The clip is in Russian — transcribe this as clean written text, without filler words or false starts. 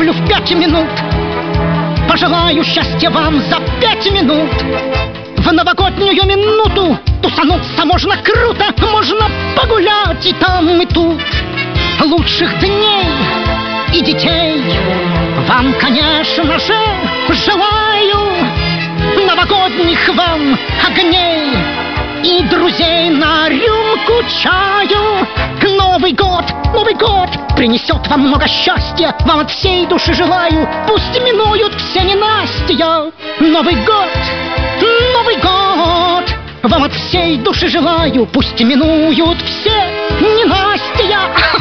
поздравлю в 5 минут. Пожелаю счастья вам за 5 минут. В новогоднюю минуту тусануться можно круто, можно погулять и там, и тут. Лучших дней и детей вам, конечно же, желаю. Новогодних вам огней и друзей на рюмку чаю. Новый год принесет вам много счастья. Вам от всей души желаю, пусть минуют все ненастья. Новый год вам от всей души желаю, пусть минуют все ненастья.